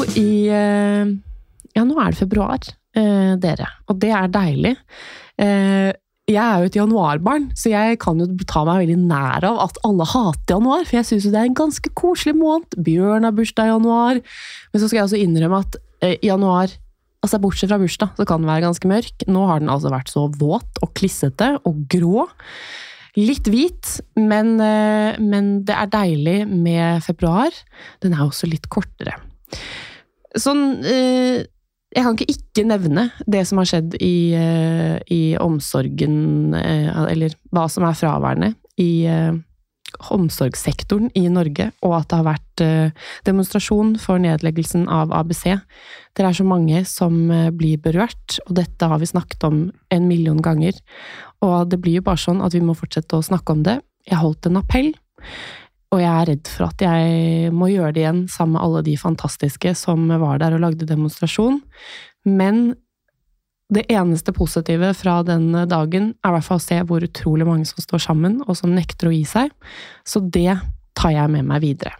i, nå det februar, dere, og det deilig. Jeg jo et januarbarn, så jeg kan jo ta meg veldig nær av at alle hater januar, for jeg synes jo det en ganske koselig måned. Bjørn har bursdag i januar, men så skal jeg også innrømme at januar, altså bortsett fra bursdag, så kan den være ganske mørk. Nå har den altså vært så våt og klissete og grå. Litt hvit, men det deilig med februar. Den også litt kortere. Sånn... Jeg kan ikke nevne det som har skjedd i omsorgen, eller hva som fraværende i omsorgssektoren i Norge, og at det har vært demonstrasjon for nedleggelsen av ABC. Det så mange som blir berørt, og dette har vi snakket om 1 million ganger, og det blir jo bare sånn at vi må fortsette å snakke om det. Jeg holdt en appell, og jeg redd for at jeg må gjøre det igjen sammen med alle de fantastiske som var der og lagde demonstrasjon. Men det eneste positive fra den dagen I hvert fall å se hvor utrolig mange som står sammen og som nekter å gi seg. Så det tar jeg med meg videre.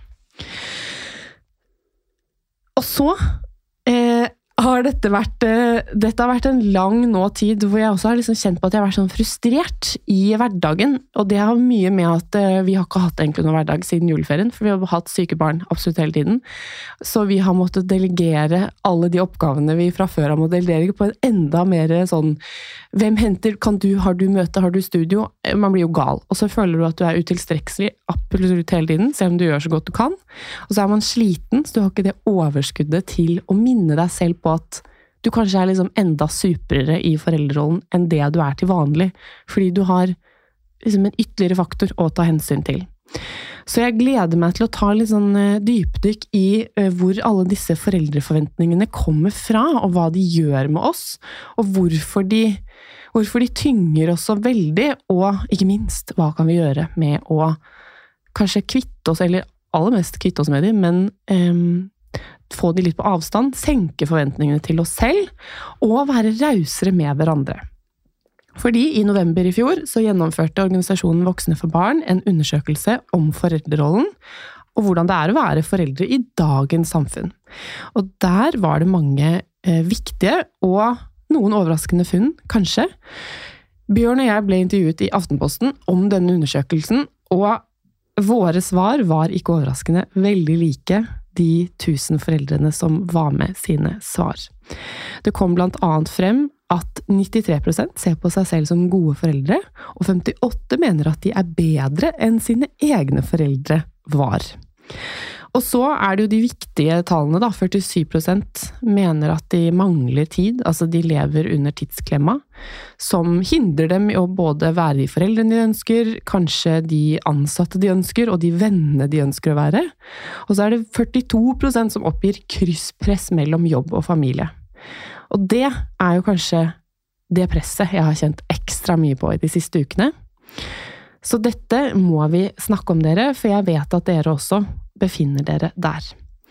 Og så har dette har vært en lang tid hvor jeg også har liksom kjent på at jeg har vært sånn frustrert i hverdagen, og det har mye med at vi har ikke hatt egentlig noen hverdag siden juleferien, for vi har hatt syke barn absolutt hele tiden, så vi har måttet delegere alle de oppgavene vi fra før har måttet delegere på en enda mer sånn, hvem henter, har du møte, har du studio, man blir jo gal, og så føler du at du utilstrekkelig absolutt hele tiden, selv om du gjør så godt du kan, og så man sliten, så du har ikke det overskuddet til å minne deg selv på at du kanskje liksom enda superere i foreldrerollen enn det du til vanlig, fordi du har liksom en ytterligere faktor å ta hensyn til. Så jeg gleder meg til å ta litt sånn dypdykk i hvor alle disse foreldreforventningene kommer fra, og hva de gjør med oss, og hvorfor de tynger oss så veldig, og ikke minst, hva kan vi gjøre med å kanskje kvitte oss, eller aller mest kvitte oss med dem, men få de litt på avstand, senke forventningene til oss selv, og være rausere med hverandre. Fordi i november i fjor så gjennomførte organisasjonen Voksne for Barn en undersøkelse om foreldrerollen, og hvordan det å være foreldre i dagens samfunn. Og der var det mange viktige og noen overraskende funn, kanskje. Bjørn og jeg ble intervjuet i Aftenposten om denne undersøkelsen, og våre svar var ikke overraskende veldig like de 1000 foreldrene som var med sine svar. Det kom blant annet frem at 93% ser på seg selv som gode foreldre, og 58% mener at de bedre enn sine egne foreldre var. Og så det jo de viktige tallene da, 47% mener at de mangler tid, altså de lever under tidsklemma, som hindrer dem i å både være de foreldrene de ønsker, kanskje de ansatte de ønsker, og de vennene de ønsker å være. Og så det 42% som oppgir krysspress mellom jobb og familie. Og det jo kanskje det presset jeg har kjent ekstra mye på i de siste ukene. Så dette må vi snakke om dere, for jeg vet at dere også befinner dere der.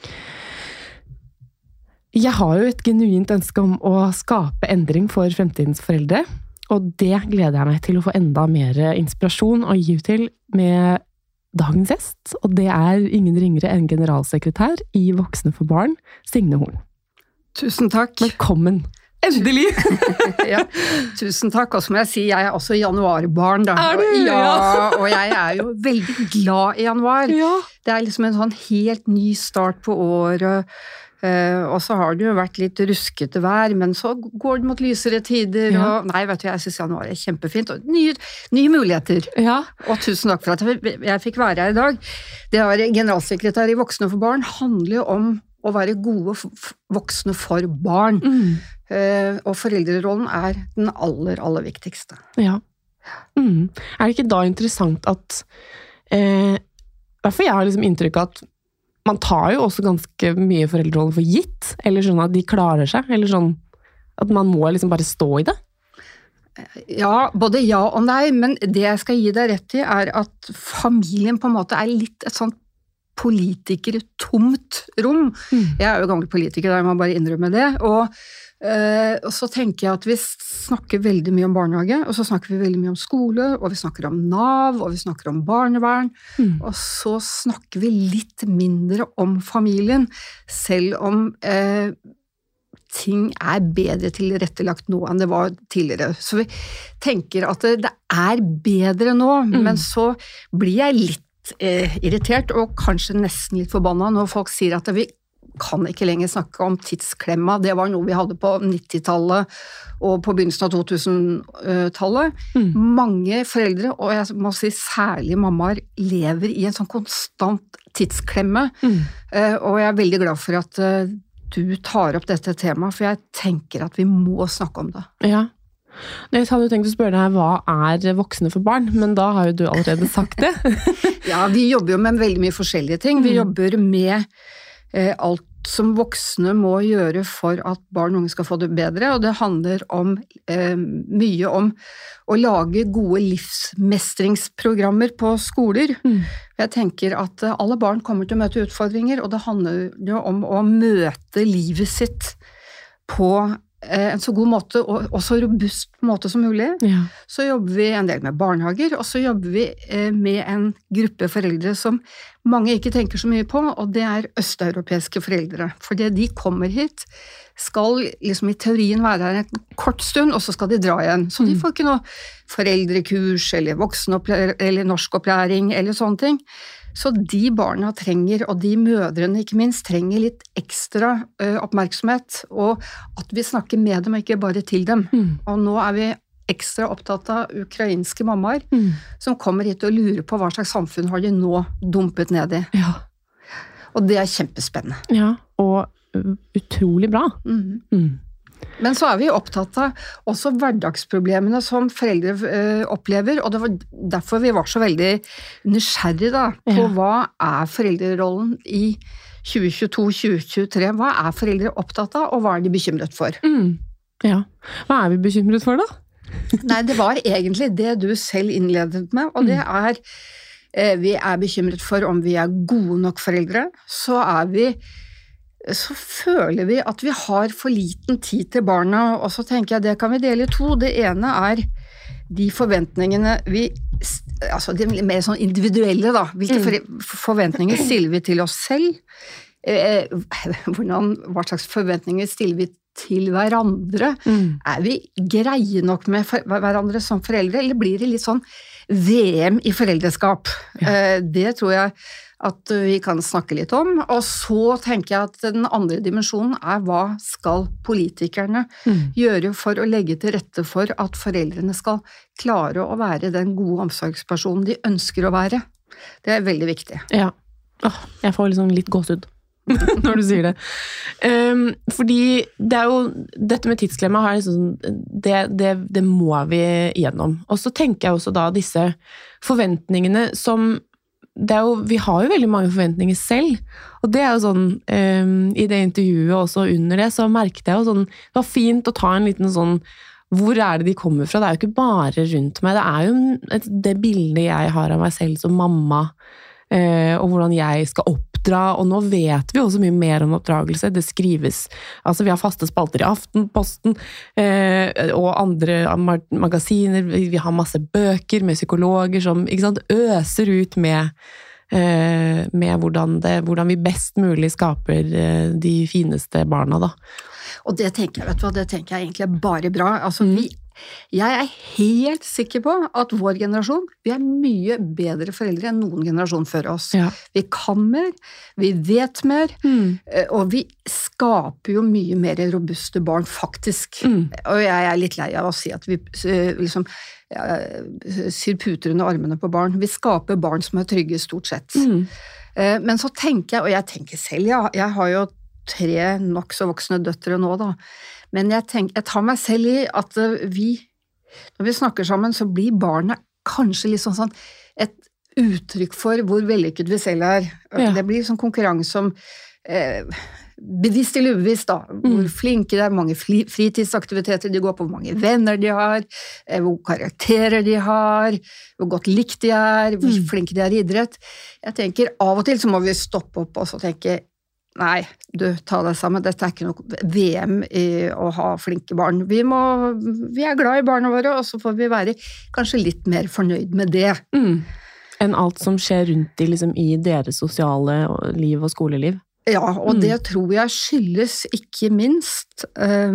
Jeg har jo et genuint ønske om å skape endring for fremtidens foreldre, og det gleder jeg meg til å få enda mer inspirasjon og gi til med dagens gjest, og det ingen ringere enn generalsekretær i Voksne for Barn, Signe Horn. Tusen takk. Velkommen. Endelig! Ja, tusen takk. Og så må jeg si, jeg også januarbarn da. Du? Ja, og jeg jo veldig glad i januar. Ja. Det liksom en sånn helt ny start på året, og så har det jo vært litt ruskete vær, men så går det mot lysere tider, og nei, vet du, jeg synes januar kjempefint, og nye muligheter. Ja. Og tusen takk for at jeg fikk være her i dag. Det å være generalsekretær i Voksne for Barn handler jo om å være gode voksne for barn. Og foreldrerollen den aller, aller viktigste. Ja. Det ikke da interessant at derfor jeg har liksom inntrykk av at man tar jo også ganske mye foreldrerollen for gitt, eller sånn at de klarer seg, eller sånn at man må liksom bare stå i det? Ja, både ja og nei, men det jeg skal gi deg rett i at familien på en måte litt et sånt politikertomt rom. Jeg er jo gammel politiker, jeg må bare innrømme det. Og så tenker jeg at vi snakker veldig mye om barnehage, og så snakker vi veldig mye om skole, og vi snakker om Nav, og vi snakker om barnevern, og så snakker vi litt mindre om familien, selv om ting er bedre tilrettelagt nå enn det var tidligere. Så vi tenker at det er bedre nå, men så blir jeg litt irritert, og kanskje nesten litt forbanna når folk sier at vi kan ikke lenger snakke om tidsklemma. Det var noe vi hadde på 90-tallet og på begynnelsen av 2000-tallet. Mange foreldre, og jeg må si særlig mammaer, lever i en sånn konstant tidsklemme. Og jeg er veldig glad for at du tar opp dette temaet, for jeg tenker at vi må snakke om det. Ja. Jeg hadde jo tenkt å spørre deg, hva er voksne for barn? Men da har jo du allerede sagt det. Ja, vi jobber jo med veldig mye forskjellige ting. Vi jobber med alt som voksne må gjøre for at barn og unge skal få det bedre, og det handler mye om å lage gode livsmestringsprogrammer på skoler. Jeg tenker at alle barn kommer til å møte utfordringer, og det handler jo om å møte livet sitt på en så god måte, og så robust måte som mulig. Ja. Så jobber vi en del med barnehager, og så jobber vi med en gruppe foreldre som mange ikke tenker så mye på, og det er østeuropeiske foreldre. Fordi de kommer hit, skal liksom i teorien være her en kort stund, og så skal de dra igjen. Så de får ikke noe foreldrekurs, eller voksenopplæring, eller norskopplæring, eller sånne ting. Så de barna trenger, og de mødrene ikke minst, trenger litt ekstra oppmerksomhet, og at vi snakker med dem, og ikke bare til dem. Og nå er vi ekstra opptatt av ukrainske mammaer, som kommer hit og lurer på hva slags samfunn har de nå dumpet ned i. Ja. Og det er kjempespennende. Ja, og utrolig bra. Men så er vi opptatt av også hverdagsproblemene som foreldre opplever, og det var derfor vi var så veldig nysgjerrige da, på hva er foreldrerollen i 2022-2023, hva er foreldre opptatt av, og hva er de bekymret for? Ja, hva er vi bekymret for da? Nei, det var egentlig det du selv innledet med, og det er, vi er bekymret for om vi er gode nok foreldre, så føler vi at vi har for liten tid til barna, og så tenker jeg det kan vi dele i to. Det ene er de forventningene altså de mer sånn individuelle da, hvilke forventninger stiller vi til oss selv, hva slags forventninger stiller vi til hverandre, er vi greie nok med hverandre som foreldre, eller blir det litt sånn VM i foreldreskap? Det tror jeg at vi kan snakke litt om, og så tenker jeg at den andre dimensjonen er hva skal politikerne gjøre for å legge til rette for at foreldrene skal klare å være den gode omsorgspersonen de ønsker å være. Det er veldig viktig. Ja, jeg får liksom litt gåsehud når du sier det. Fordi det er jo, dette med tidsklemma har liksom, det må vi igjennom. Og så tenker jeg også da disse forventningene som vi har jo veldig mange forventninger selv, og det er jo sånn, i det intervjuet også under det, så merket jeg jo sånn, det var fint å ta en liten sånn, hvor er det de kommer fra? Det er jo ikke bare rundt meg, det er jo det bildet jeg har av meg selv som mamma, og hvordan jeg skal oppdra, og nå vet vi også mye mer om oppdragelse, det skrives, altså vi har faste spalter i Aftenposten, og andre magasiner, vi har masse bøker med psykologer som, ikke sant, øser ut med hvordan vi best mulig skaper de fineste barna da. Og det tenker jeg, vet du hva, det tenker jeg egentlig er bare bra, altså jeg er helt sikker på at vår generasjon, vi er mye bedre foreldre enn noen generasjon før oss. Ja. Vi kan mer, vi vet mer, og vi skaper jo mye mer robuste barn, faktisk. Og jeg er litt lei av å si at vi liksom syr puter under armene på barn. Vi skaper barn som er trygge stort sett. Men så tenker jeg, og jeg tenker selv, jeg har jo 3 nok så voksne døtre nå da, men jeg tar meg selv i at når vi snakker sammen, så blir barna kanskje litt sånn et uttrykk for hvor vellykket vi selv er. Ja. Det blir sånn konkurranse om bevisst eller ubevisst da, hvor flinke de er, hvor mange fritidsaktiviteter de går på, hvor mange venner de har, hvor karakterer de har, hvor godt likt de er, hvor flinke de er i idrett. Jeg tenker, av og til så må vi stoppe opp og så tenke, nei, du, ta deg sammen, dette er ikke noe VM i å ha flinke barn. Vi er glad i barna våre, og så får vi være kanskje litt mer fornøyd med det. Enn alt som skjer rundt de, liksom, i deres sosiale liv og skoleliv. Ja, og det tror jeg skyldes ikke minst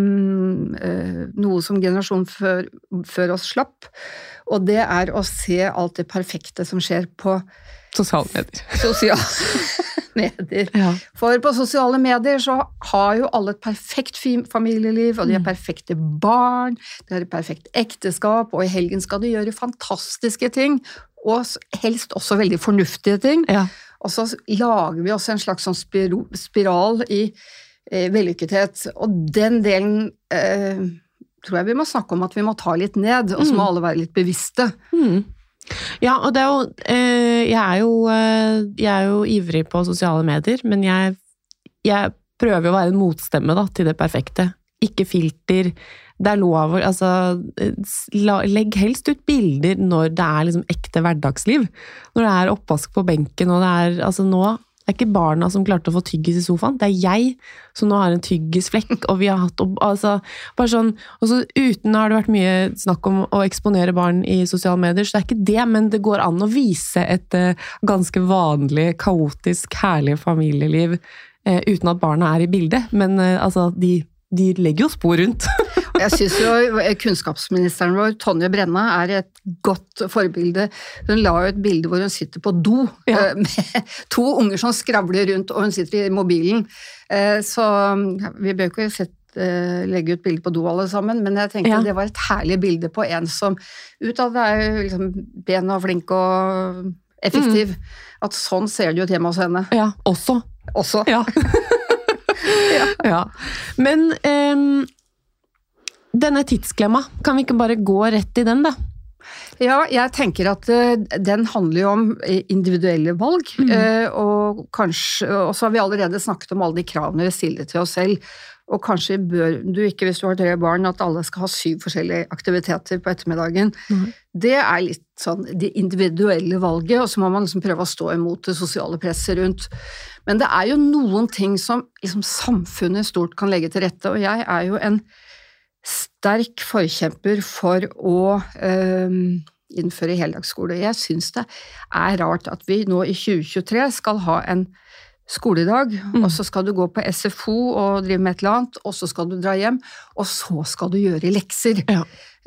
noe som generasjonen før oss slapp, og det er å se alt det perfekte som skjer på sosiale medier. Sosiale medier. Ja. For på sosiale medier så har jo alle et perfekt familieliv, og de har perfekte barn, de har et perfekt ekteskap, og i helgen skal de gjøre fantastiske ting, og helst også veldig fornuftige ting. Ja. Og så lager vi også en slags sånn spiral i vellykkethet, og den delen tror jeg vi må snakke om at vi må ta litt ned, og så må alle være litt bevisste. Ja, og det er jo, jeg er jo ivrig på sosiale medier, men jeg prøver å være en motstemme da, til det perfekte. Ikke filter, det er lov, altså, legg helst ut bilder når det er liksom ekte hverdagsliv, når det er oppvask på benken, og det er, altså nå, det er ikke barna som klarte å få tyggis i sofaen, det er jeg som nå har en tyggisflekk, og vi har hatt, altså, bare sånn, og så uten har det vært mye snakk om å eksponere barn i sosiale medier, så det er ikke det, men det går an å vise et ganske vanlig, kaotisk, herlig familieliv, uten at barna er i bildet, men altså, de legger jo spor rundt. Jeg synes jo kunnskapsministeren vår, Tonje Brenna, er et godt forbilde. Hun la jo et bilde hvor hun sitter på do, med 2 unger som skravler rundt, og hun sitter i mobilen. Så vi bør ikke legge ut bilder på do alle sammen, men jeg tenkte det var et herlig bilde på en som utad er jo liksom ben og flink og effektiv. At sånn ser det jo ut hjemme hos henne. Ja, også. Ja. Ja. Men denne tidsklemma, kan vi ikke bare gå rett i den da? Ja, jeg tenker at den handler jo om individuelle valg, og så har vi allerede snakket om alle de kravene vi stiller til oss selv, og kanskje bør du ikke, hvis du har 3 barn, at alle skal ha 7 forskjellige aktiviteter på ettermiddagen. Det er litt sånn det individuelle valget, og så må man liksom prøve å stå imot det sosiale presset rundt. Men det er jo noen ting som liksom samfunnet stort kan legge til rette, og jeg er jo en sterk forkjemper for å innføre heldagsskole. Jeg synes det er rart at vi nå i 2023 skal ha en skoledag, og så skal du gå på SFO og drive med et eller annet, og så skal du dra hjem, og så skal du gjøre lekser. Ja.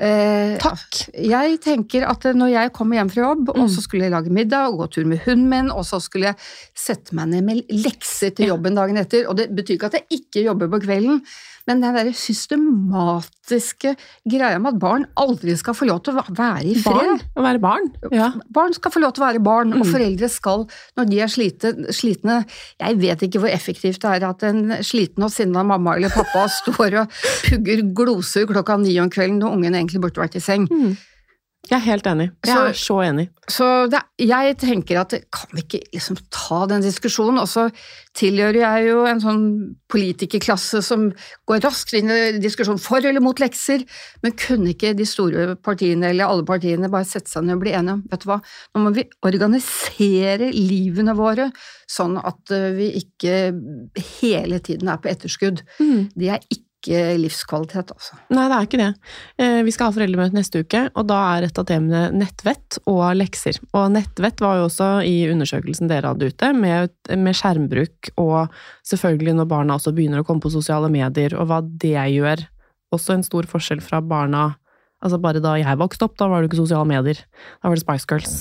Takk. Jeg tenker at når jeg kommer hjem fra jobb, og så skulle jeg lage middag og gå tur med hunden min, og så skulle jeg sette meg ned med lekser til jobben dagen etter, og det betyr ikke at jeg ikke jobber på kvelden, men den der systematiske greia med at barn aldri skal få lov til å være i fred. Å være barn, ja. Barn skal få lov til å være barn, og foreldre skal, når de er slitne, jeg vet ikke hvor effektivt det er at en sliten og sinna mamma eller pappa står og pugger gloser 9:00 om kvelden når ungen egentlig burde vært i seng. Jeg er helt enig. Jeg er så enig. Så jeg tenker at kan vi ikke liksom ta den diskusjonen, og så tilhører jeg jo en sånn politikerklasse som går raskt inn i diskusjon for eller mot lekser, men kunne ikke de store partiene eller alle partiene bare sette seg ned og bli enige om, vet du hva, nå må vi organisere livene våre sånn at vi ikke hele tiden er på etterskudd. Det er ikke livskvalitet, altså. Nei, det er ikke det. Vi skal ha foreldremøte neste uke, og da er et av temaene nettvett og lekser. Og nettvett var jo også i undersøkelsen dere hadde ute, med skjermbruk, og selvfølgelig når barna også begynner å komme på sosiale medier, og hva det gjør. Også en stor forskjell fra barna, altså bare da jeg vokste opp, da var det ikke sosiale medier. Da var det Spice Girls.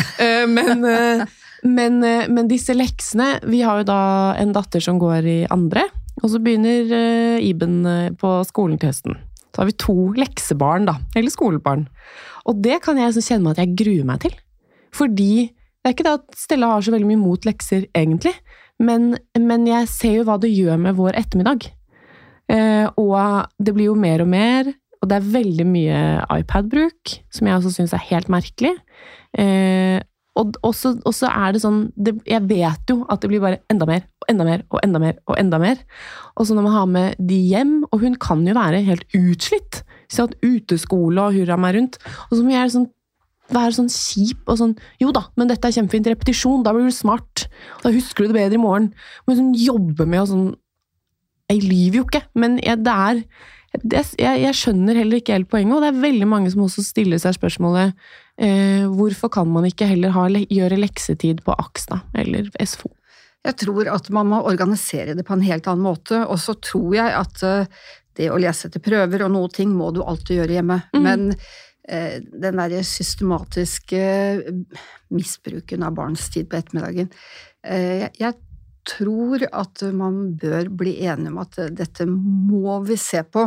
Men disse leksene, vi har jo da en datter som går i 2., og så begynner Iben på skolen til høsten. Så har vi 2 leksebarn da, eller skolebarn. Og det kan jeg så kjenne meg at jeg gruer meg til. Fordi det er ikke det at Stella har så veldig mye mot lekser egentlig, men jeg ser jo hva det gjør med vår ettermiddag. Og det blir jo mer og mer, og det er veldig mye iPad-bruk, som jeg også synes er helt merkelig. Og så det sånn, jeg vet jo at det blir bare enda mer, og enda mer, og enda mer, og enda mer. Og så når man har med de hjem, og hun kan jo være helt utslitt, så at uteskole og hurra meg rundt, og så må jeg sånn, være sånn kjip, og sånn, jo da, men dette kjempefint repetisjon, da blir du smart, da husker du det bedre i morgen. Men sånn jobbe med, og sånn, jeg lyver jo ikke, men jeg skjønner heller ikke helt poenget, og det veldig mange som også stiller seg spørsmålet, hvorfor kan man ikke heller gjøre leksetid på AKS da, eller SFO? Jeg tror at man må organisere det på en helt annen måte, og så tror jeg at det å lese etter prøver og noe ting må du alltid gjøre hjemme, men den der systematiske misbruken av barns tid på ettermiddagen, jeg tror at man bør bli enige om at dette må vi se på.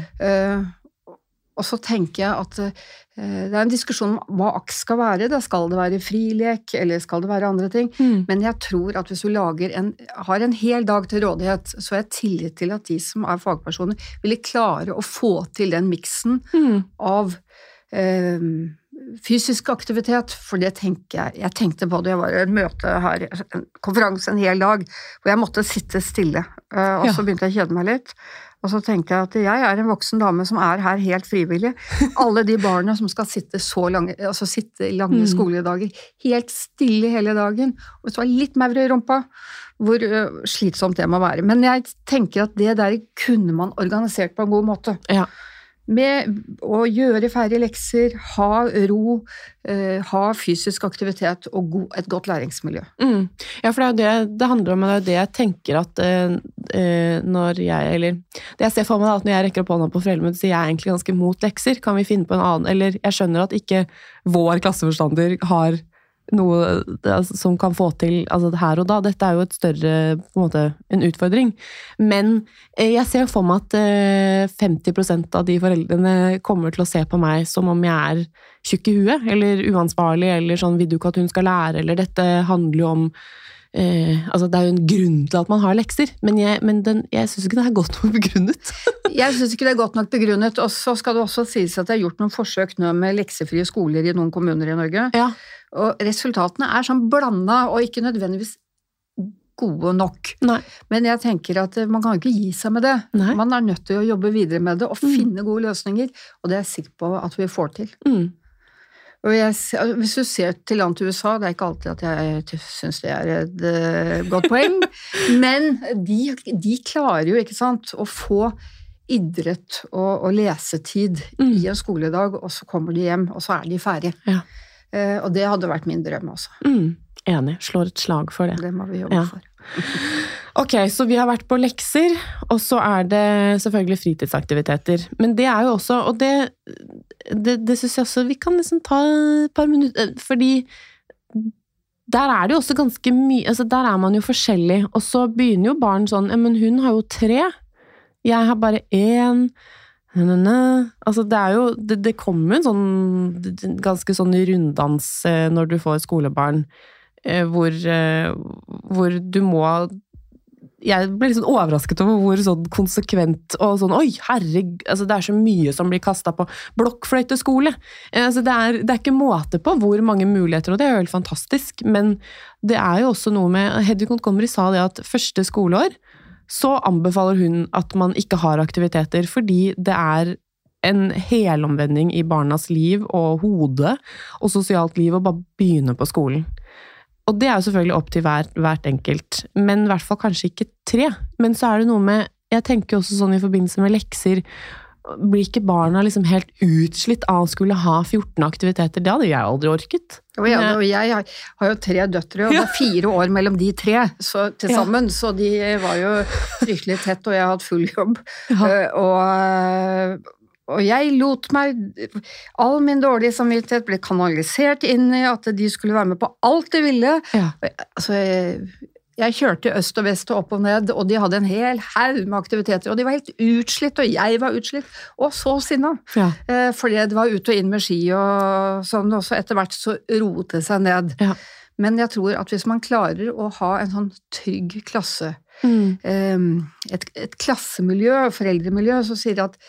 Og så tenker jeg at det en diskusjon om hva AKS skal være. Da skal det være frilek, eller skal det være andre ting? Men jeg tror at hvis du har en hel dag til rådighet, så har jeg tillit til at de som fagpersoner ville klare å få til den miksen av fysisk aktivitet, for det tenker jeg tenkte på det, jeg var i et møte her, en konferanse en hel dag, hvor jeg måtte sitte stille, og så begynte jeg å kjede meg litt, og så tenkte jeg at jeg en voksen dame som her helt frivillig, alle de barna som skal sitte sitte lange skoledager, helt stille hele dagen, og hvis det var litt maur i rumpa, hvor slitsomt det må være, men jeg tenker at det der kunne man organisert på en god måte. Ja. Med å gjøre ferdige lekser, ha ro, ha fysisk aktivitet og et godt læringsmiljø. Ja, for det det handler om, det jeg tenker at når det jeg ser for meg at når jeg rekker opp hånda på foreldremøtet, så jeg egentlig ganske mot lekser, kan vi finne på en annen, eller jeg skjønner at ikke vår klasseforstander har noe som kan få til her og da. Dette jo et større, på en måte, en utfordring. Men jeg ser for meg at 50% av de foreldrene kommer til å se på meg som om jeg tjukk i huet, eller uansvarlig, eller sånn, vil du ikke at hun skal lære, eller dette handler jo om det jo en grunn til at man har lekser, men jeg synes ikke det godt nok begrunnet. Jeg synes ikke det godt nok begrunnet, og så skal det også sies at jeg har gjort noen forsøk nå med leksefrie skoler i noen kommuner i Norge, og resultatene sånn blandet, og ikke nødvendigvis gode nok. Nei. Men jeg tenker at man kan ikke gi seg med det. Nei. Man nødt til å jobbe videre med det, og finne gode løsninger, og det jeg sikker på at vi får til. Og hvis du ser til land til USA, det ikke alltid at jeg synes det et godt poeng, men de klarer jo, ikke sant, å få idrett og lesetid i en skoledag, og så kommer de hjem, og så de ferdige. Ja. Og det hadde vært min drøm også. Enig, slår et slag for det. Det må vi jobbe for. Ok, så vi har vært på lekser, og så det selvfølgelig fritidsaktiviteter. Men det jo også, og det synes jeg også, vi kan liksom ta et par minutter, fordi der det jo også ganske mye, der man jo forskjellig, og så begynner jo barn sånn, men hun har jo 3, jeg har bare 1, det kommer jo en sånn ganske sånn runddans når du får skolebarn, hvor du må, jeg ble litt sånn overrasket over hvor sånn konsekvent og sånn, oi herregud, det så mye som blir kastet på blokkfløyteskole, det ikke måte på hvor mange muligheter, og det jo helt fantastisk, men det jo også noe med, Hedvig Montgomery sa det at første skoleår, så anbefaler hun at man ikke har aktiviteter, fordi det en helomvending i barnas liv og hode og sosialt liv å bare begynne på skolen. Og det jo selvfølgelig opp til hvert enkelt, men I hvert fall kanskje ikke 3. Men så det noe med, jeg tenker også sånn I forbindelse med lekser, blir ikke barna liksom helt utslitt av å skulle ha 14 aktiviteter? Det hadde jeg aldri orket. Og jeg har jo 3 døtre, og det 4 år mellom de 3 så, til sammen, så de var jo fryktelig tett, og jeg har hatt full jobb. Og jeg lot meg, all min dårlige samvittighet ble kanalisert inn I at de skulle være med på alt de ville. Jeg kjørte øst og vest og opp og ned, og de hadde en hel haug med aktiviteter, og de var helt utslitt, og jeg var utslitt, og så sinna. Fordi det var ut og inn med ski, og sånn, og så etter hvert så roet det seg ned. Men jeg tror at hvis man klarer å ha en sånn trygg klasse, et klassemiljø, foreldremiljø, så sier det at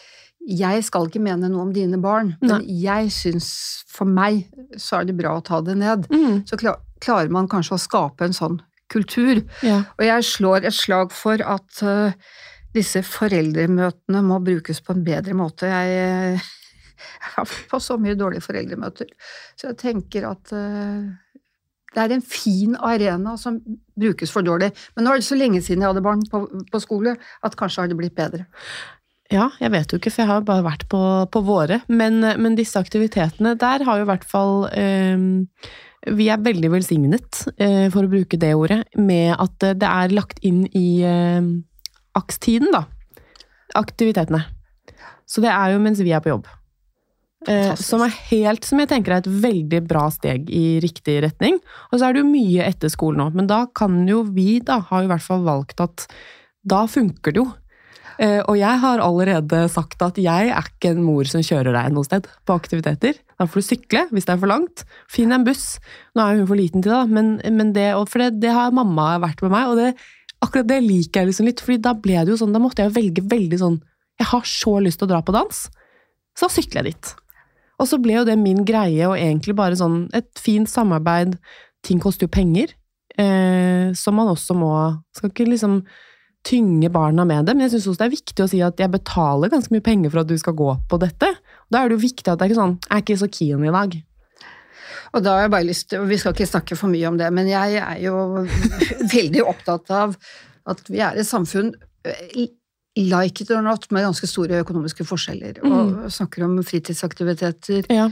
jeg skal ikke mene noe om dine barn, men jeg synes for meg så det bra å ta det ned. Så klarer man kanskje å skape en sånn kultur. Ja. Og jeg slår et slag for at disse foreldremøtene må brukes på en bedre måte. Jeg har vært på så mye dårlige foreldremøter, så jeg tenker at det en fin arena som brukes for dårlig. Men nå det så lenge siden jeg hadde barn på skole, at kanskje har det blitt bedre. Ja, jeg vet jo ikke, for jeg har bare vært på våre, men disse aktivitetene, der har jo i hvert fall, vi veldig velsignet, for å bruke det ordet, med at det lagt inn i akstiden da, aktivitetene. Så det jo mens vi på jobb. Som som jeg tenker et veldig bra steg i riktig retning. Og så det jo mye etter skolen nå, men da kan jo vi da, har jo i hvert fall valgt at da funker det jo. Og jeg har allerede sagt at jeg ikke en mor som kjører deg noe sted på aktiviteter. Da får du sykle, hvis det for langt. Finn en buss. Nå jo hun for liten til det, men for det har mamma vært med meg, og akkurat det liker jeg liksom litt, fordi da ble det jo sånn, da måtte jeg velge veldig sånn, jeg har så lyst til å dra på dans, så sykler jeg dit. Og så ble jo det min greie, og egentlig bare sånn et fint samarbeid. Ting koster jo penger, som man også skal ikke liksom tynge barna med det, men jeg synes også det viktig å si at jeg betaler ganske mye penger for at du skal gå på dette. Da det jo viktig at det ikke sånn, jeg ikke så keen i dag. Og da har jeg bare lyst til, og vi skal ikke snakke for mye om det, men jeg jo veldig opptatt av at vi et samfunn, like it or not, med ganske store økonomiske forskjeller, og snakker om fritidsaktiviteter. Ja.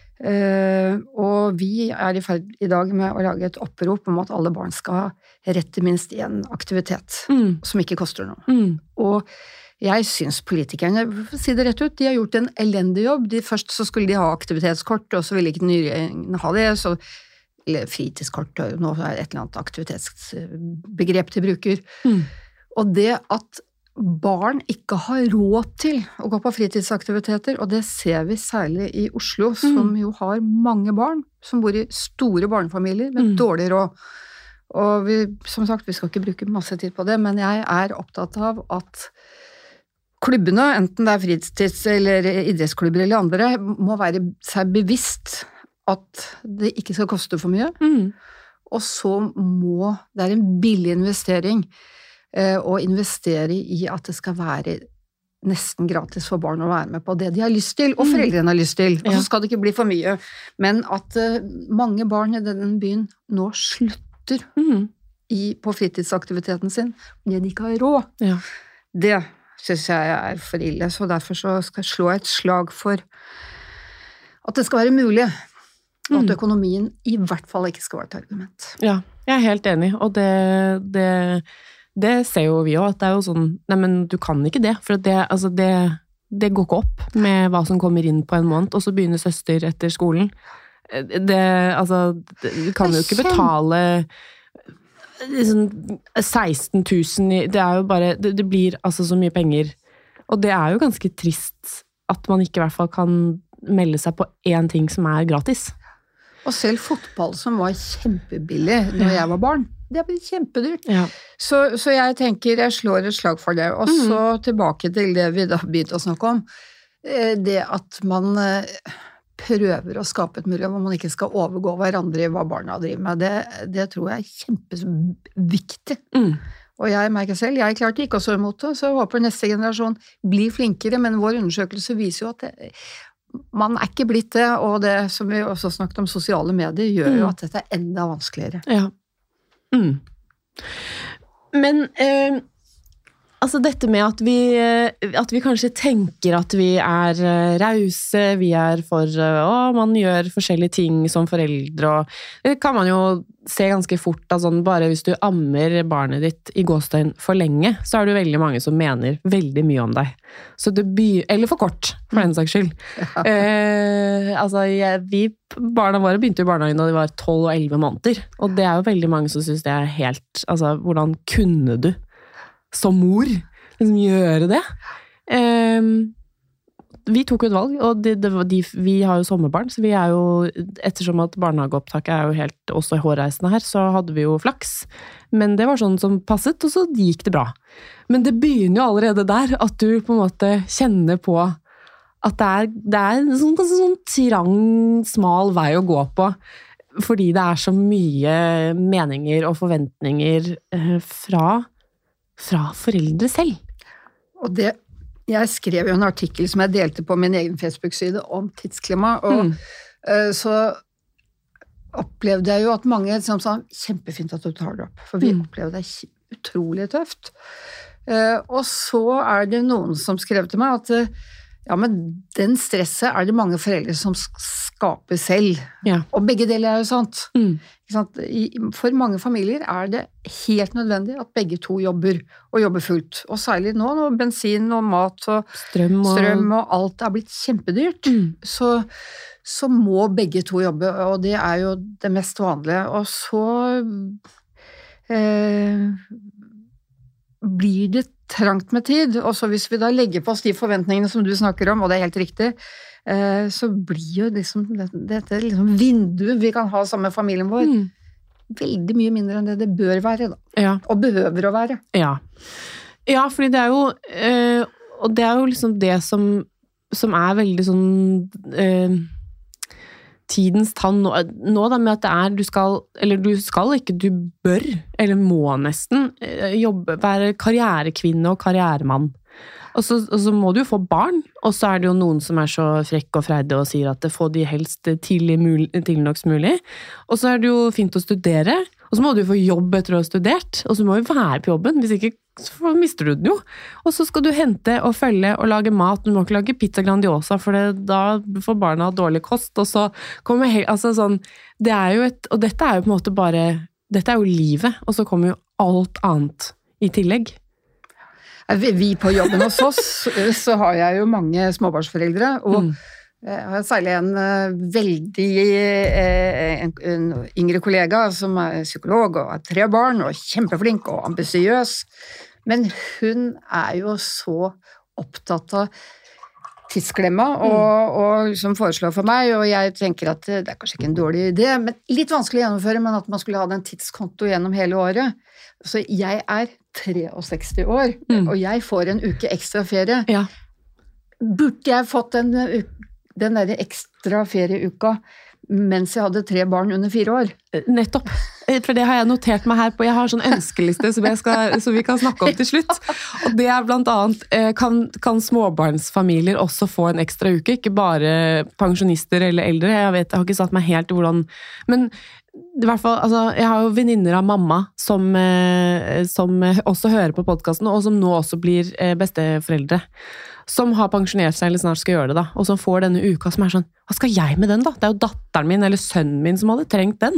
Og vi i ferd i dag med å lage et opprop om at alle barn skal ha rett til minst en aktivitet som ikke koster noe. Og jeg synes politikerne, for å si det rett ut, de har gjort en elendig jobb. Først så skulle de ha aktivitetskort, og så ville ikke den nye regjeringen ha det, eller fritidskort, og nå et eller annet aktivitetsbegrep de bruker. Og det at barn ikke har råd til å gå på fritidsaktiviteter, og det ser vi særlig i Oslo, som jo har mange barn, som bor i store barnefamilier med dårlig råd. Og som sagt, vi skal ikke bruke masse tid på det, men jeg opptatt av at klubbene, enten det fritids- eller idrettsklubber eller andre, må være seg bevisst at det ikke skal koste for mye, og så det en billig investering og investere i at det skal være nesten gratis for barn å være med på det de har lyst til, og foreldrene har lyst til. Og så skal det ikke bli for mye. Men at mange barn i denne byen nå slutter på fritidsaktiviteten sin, fordi de ikke har råd. Ja. Det synes jeg for ille, så derfor så skal jeg slå et slag for at det skal være mulig, og at økonomien i hvert fall ikke skal være et argument. Ja, jeg helt enig, og det ser jo vi også, at det jo sånn, nei, men du kan ikke det, for det går ikke opp med hva som kommer inn på en måned, og så begynner søster etter skolen. Du kan jo ikke betale 16 000, det jo bare, det blir altså så mye penger, og det jo ganske trist at man ikke i hvert fall kan melde seg på en ting som gratis. Og selv fotball som var kjempebillig når jeg var barn, det blitt kjempedyrt. Ja. Så jeg tenker, jeg slår et slag for det. Og så tilbake til det vi da begynte å snakke om, det at man prøver å skape et miljø hvor man ikke skal overgå hverandre i hva barna driver med. Det tror jeg kjempeviktig. Og jeg merker selv, jeg klarte ikke å stå imot det, så jeg håper neste generasjon blir flinkere, men vår undersøkelse viser jo at man ikke blitt det, og det som vi også snakket om, sosiale medier, gjør jo at dette enda vanskeligere. Ja. Men altså dette med at vi kanskje tenker at vi rause, vi for man gjør forskjellige ting som foreldre, og det kan man jo se ganske fort, altså, bare hvis du ammer barnet ditt i gåstein for lenge, så det jo veldig mange som mener veldig mye om deg. Så eller for kort, for den saks skyld. Barna våre begynte i barnehagen da de var 12 og 11 måneder, og det jo veldig mange som synes det helt, altså, hvordan kunne du som mor liksom gjøre det? Vi tok jo et valg, og vi har jo sommerbarn, så vi jo, ettersom at barnehageopptak jo helt også hårreisende her, så hadde vi jo flaks. Men det var sånn som passet, og så gikk det bra. Men det begynner jo allerede der, at du på en måte kjenner på at det er en sånn trang, smal vei å gå på, fordi det er så mye meninger og forventninger fra foreldre selv. Og jeg skrev jo en artikkel som jeg delte på min egen Facebook-side om tidsklemma, og så opplevde jeg jo at mange sa kjempefint at du tar det opp, for vi opplevde det utrolig tøft. Og så er det noen som skrev til meg at ja, men den stresset er det mange foreldre som skaper selv. Ja. Og begge deler er jo sant. Ikke sant? For mange familier er det helt nødvendig at begge to jobber, og jobber fullt. Og særlig nå når bensin og mat og strøm og alt er blitt kjempedyrt, så må begge to jobbe, og det er jo det mest vanlige. Og så blir det trangt med tid, og så hvis vi da legger på oss de forventningene som du snakker om, og det er helt riktig, så blir jo dette vinduet vi kan ha sammen med familien vår veldig mye mindre enn det bør være, da. Ja. Og behøver å være. Ja, fordi det er jo, og det er jo liksom det som er veldig sånn tidens tann nå da, med at du skal ikke, du bør, eller må nesten, være karrierekvinne og karrieremann. Og så må du jo få barn, og så er det jo noen som er så frekk og freidig og sier at få de helst tidlig nok mulig. Og så er det jo fint å studere, og så må du få jobb etter å ha studert, og så må du være på jobben, hvis ikke så mister du den jo. Og så skal du hente og følge og lage mat. Du må ikke lage pizza Grandiosa, for da får barna dårlig kost, og så kommer det er jo og dette er jo på en måte bare, dette er jo livet, og så kommer jo alt annet i tillegg. Vi på jobben hos oss, så har jeg jo mange småbarnsforeldre, og jeg har særlig en veldig en yngre kollega som er psykolog og har 3 barn og kjempeflink og ambisiøs, men hun er jo så opptatt av tidsklemma og som foreslår for meg, og jeg tenker at det er kanskje ikke en dårlig idé, men litt vanskelig å gjennomføre, men at man skulle ha den tidskonto gjennom hele året. Så jeg er 63 år, og jeg får en uke ekstra ferie. Ja. Burde jeg fått den der ekstra ferieuka mens jeg hadde 3 barn under 4 år? Nettopp. For det har jeg notert meg her på. Jeg har sånn ønskeliste som vi kan snakke om til slutt. Og det er blant annet, kan småbarnsfamilier også få en ekstra uke? Ikke bare pensjonister eller eldre. Jeg har ikke satt meg helt i hvordan... Men i hvert fall, altså, jeg har jo venninner av mamma som også hører på podcasten, og som nå også blir besteforeldre. Som har pensjonert seg eller snart skal gjøre det da, og som får denne uka som er sånn, hva skal jeg med den da? Det er jo datteren min eller sønnen min som hadde trengt den.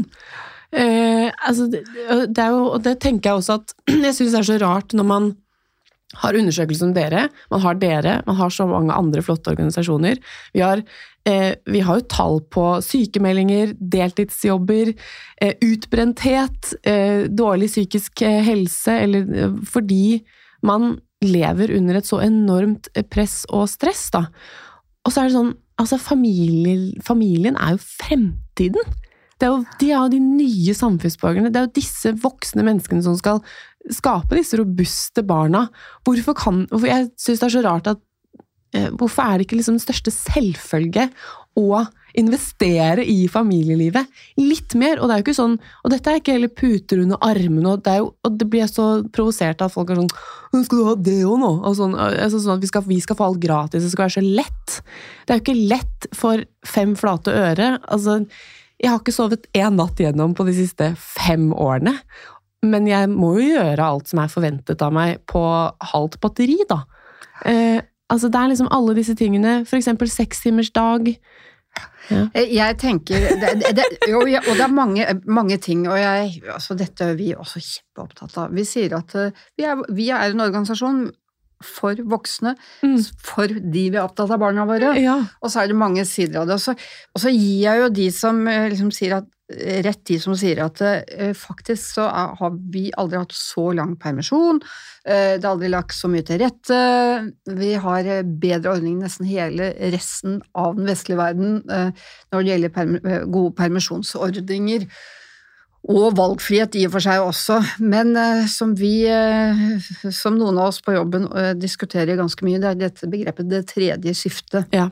Det er jo, og det tenker jeg også at jeg synes det er så rart når man har undersøkelser som man har så mange andre flotte organisasjoner. Vi har jo tall på sykemeldinger, deltidsjobber, utbrenthet, dårlig psykisk helse, eller fordi man lever under et så enormt press og stress da. Og så er det sånn, altså familien er jo fremtiden. De er jo de nye samfunnsborgerne, det er jo disse voksne menneskene som skal skape disse robuste barna. Hvorfor jeg synes det er så rart at hvorfor er det ikke liksom den største selvfølge å investere i familielivet litt mer, og det er jo ikke sånn, og dette er ikke heller puter under armene, og det blir så provosert at folk er sånn, skal du ha det også nå? Og sånn at vi skal få alt gratis, det skal være så lett. Det er jo ikke lett for 5 flate øre, altså, jeg har ikke sovet 1 natt igjennom på de siste 5 årene, men jeg må jo gjøre alt som er forventet av meg på halvt batteri da. Altså det er liksom alle disse tingene, for eksempel 6 timers dag. Ja. Jeg tenker, og det er mange ting, og altså dette er vi også kjempeopptatt av. Vi sier at vi er en organisasjon for voksne, for de vi er opptatt av barna våre, og så er det mange sider av det. Og så gir jeg jo de som liksom sier at de som sier at faktisk så har vi aldri hatt så lang permisjon, det har aldri lagt så mye til rette, vi har bedre ordning nesten hele resten av den vestlige verden når det gjelder gode permisjonsordninger. Og valgfrihet I og for seg også, men som noen av oss på jobben diskuterer ganske mye, det dette begrepet det tredje skiftet. Ja.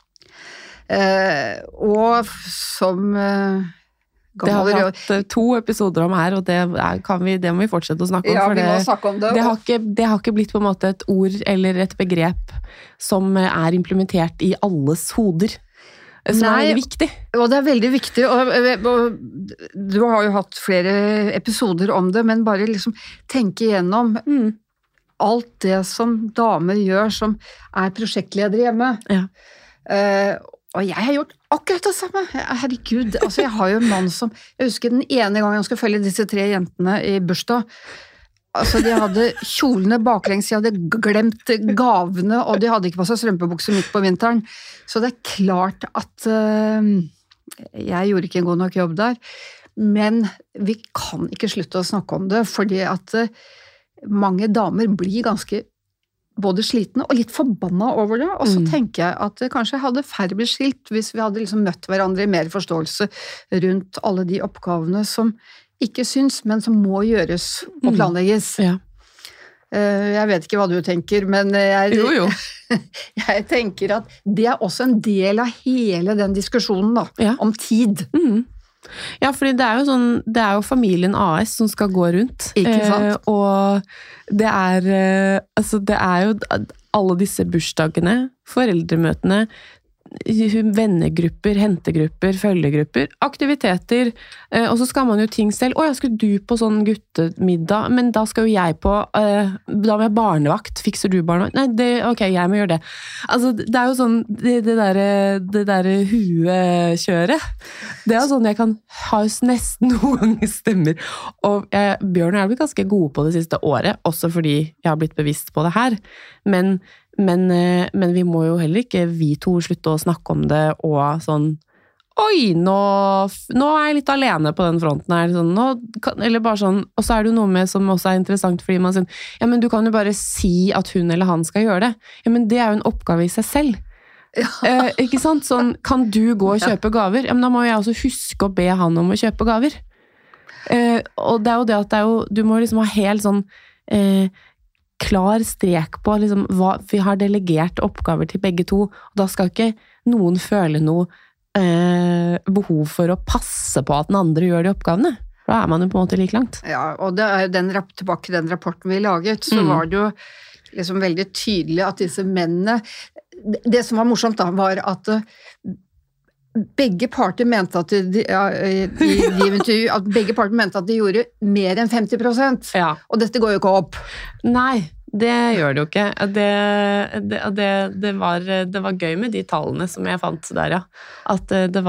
Og som det har vi hatt 2 episoder om her, og det må vi fortsette å snakke om. Ja, vi må snakke om det. Det har ikke blitt på en måte et ord eller et begrep som implementert I alles hoder. Som veldig viktig. Og det veldig viktig, og du har jo hatt flere episoder om det, men bare liksom tenke igjennom alt det som damer gjør som prosjektledere hjemme. Ja. Og jeg har gjort akkurat det samme. Herregud, altså jeg har jo en mann som, jeg husker den ene gangen han skulle følge disse 3 jentene I bursdag, altså de hadde kjolene baklengs, de hadde glemt gavene, og de hadde ikke på seg strømpebukser midt på vinteren. Så det klart at jeg gjorde ikke en god nok jobb der, men vi kan ikke slutte å snakke om det, fordi at mange damer blir ganske både slitne og litt forbanna over det, og så tenker jeg at kanskje jeg hadde færre blitt skilt hvis vi hadde liksom møtt hverandre I mer forståelse rundt alle de oppgavene som ikke syns, men som må gjøres og planlegges. Ja. Jeg vet ikke hva du tenker, men jeg tenker at det også en del av hele den diskusjonen da, om tid. Ja, fordi det jo familien AS som skal gå rundt. Ikke sant? Og det jo alle disse bursdagene, foreldremøtene, vennegrupper, hentegrupper, følgegrupper, aktiviteter, og så skal man jo ting selv. Å, skal du på sånn guttemiddag, men da skal jo jeg på, da må jeg barnevakt, fikser du barnevakt? Nei, ok, jeg må gjøre det. Altså, det jo sånn, det der huekjøret, det jo sånn jeg kan ha nesten noen ganger stemmer, og Bjørn og jeg blitt ganske gode på det siste året, også fordi jeg har blitt bevisst på det her, men vi må jo heller ikke vi 2 slutte å snakke om det og sånn, oi, nå jeg litt alene på den fronten her, sånn, eller bare sånn, og så det jo noe med som også interessant, fordi man sier, ja, men du kan jo bare si at hun eller han skal gjøre det. Ja, men det jo en oppgave I seg selv. Ja. Ikke sant? Sånn, kan du gå og kjøpe gaver? Ja, men da må jeg også huske å be han om å kjøpe gaver. Og det jo det at du må liksom ha helt sånn klar strek på liksom, vi har delegert oppgaver til begge 2, og da skal ikke noen føle noe behov for å passe på at den andre gjør de oppgavene. Da man jo på en måte like langt. Ja, og det jo tilbake den rapporten vi laget, så var det jo liksom veldig tydelig at disse mennene, det som var morsomt da, var at begge parter mente at begge parter mente at de gjorde mer enn 50%, og dette går jo ikke opp. Nei, det gjør det jo ikke. Det var gøy med de tallene som jeg fant der, ja. At det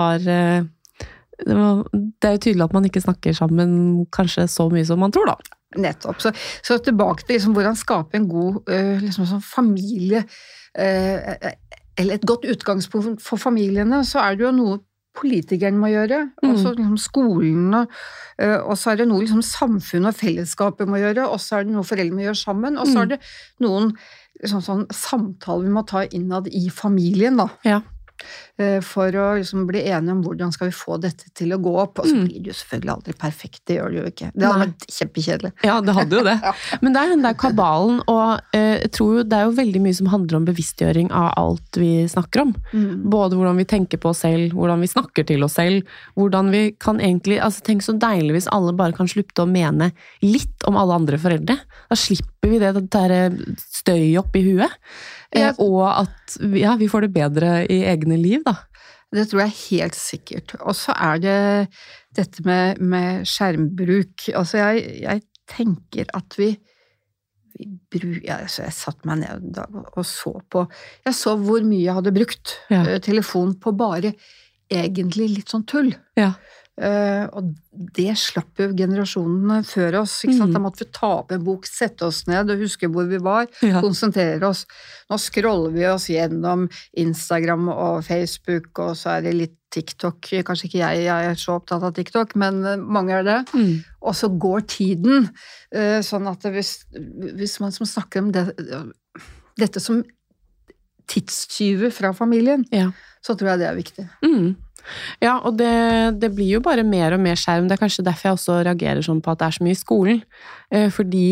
jo tydelig at man ikke snakker sammen kanskje så mye som man tror da. Nettopp. Så tilbake til liksom, hvordan skape en god liksom, sånn familie eller et godt utgangspunkt for familiene, så det jo noe politikerne må gjøre, også liksom skolene, og så det noe liksom samfunnet og fellesskapet må gjøre, og så det noe foreldre må gjøre sammen, og så det noen liksom, sånn samtaler vi må ta innad I familien da. Ja. For å liksom bli enige om hvordan skal vi få dette til å gå opp, og så blir det jo selvfølgelig aldri perfekt, det gjør det jo ikke. Det hadde vært kjempekjedelig. Ja, det hadde jo det. Men det den der kabalen, og jeg tror jo det jo veldig mye som handler om bevisstgjøring av alt vi snakker om. Både hvordan vi tenker på oss selv, hvordan vi snakker til oss selv, hvordan vi kan egentlig, altså tenk så deilig hvis alle bare kan slutte å mene litt om alle andre foreldre. Da slipper vi det der støy opp I huet. Og at vi får det bedre I egne liv da. Det tror jeg helt sikkert. Og så det dette med skjermbruk. Altså jeg tenker at vi bruker, jeg satt meg ned en dag og så på, jeg så hvor mye jeg hadde brukt telefon på bare egentlig litt sånn tull. Ja. Og det slapp jo generasjonene før oss, ikke sant? Da måtte vi ta opp en bok, sette oss ned og huske hvor vi var, konsentrere oss. Nå scroller vi oss gjennom Instagram og Facebook, og så det litt TikTok, kanskje ikke jeg så opptatt av TikTok, men mange det. Og så går tiden, sånn at hvis man som snakker om dette som tidstyver fra familien, så tror jeg det viktig. Ja, og det blir jo bare mer og mer skjerm. Det kanskje derfor jeg også reagerer sånn på at det så mye i skolen. Fordi